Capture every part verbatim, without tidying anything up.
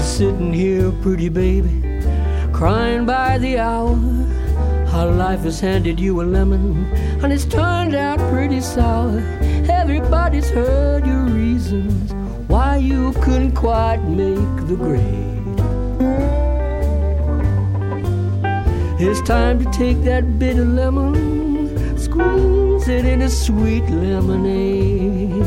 sitting here, pretty baby, crying by the hour. How life has handed you a lemon, and it's turned out pretty sour. Everybody's heard your reasons why you couldn't quite make the grade. It's time to take that bitter lemon, squeeze it in a sweet lemonade.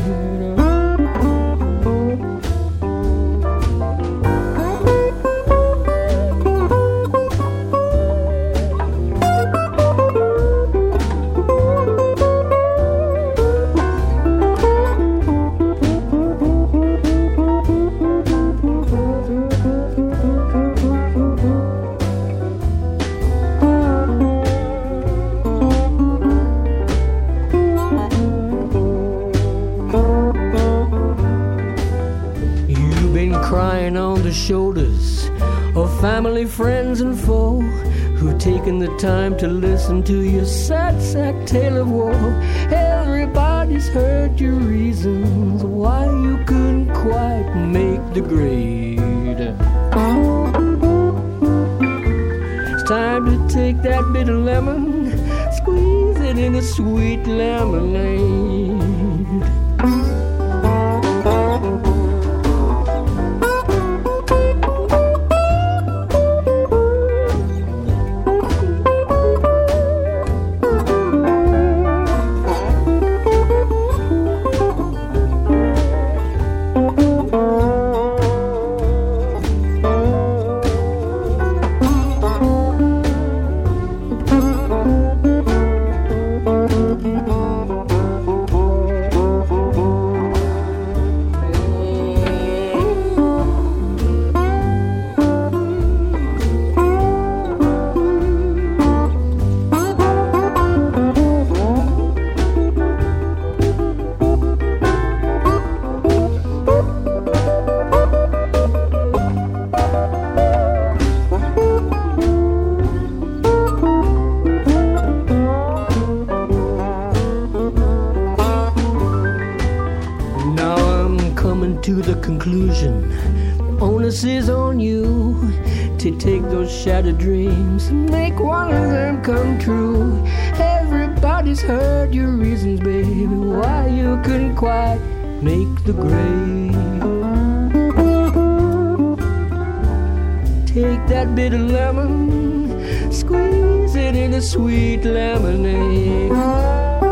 Shoulders of family, friends, and foe who've taken the time to listen to your sad, sad tale of woe. Everybody's heard your reasons why you couldn't quite make the grade. It's time to take that bitter lemon, squeeze it in a sweet lemonade. Shattered dreams and make one of them come true. Everybody's heard your reasons, baby, why you couldn't quite make the grade. Take that bitter lemon, squeeze it in a sweet lemonade.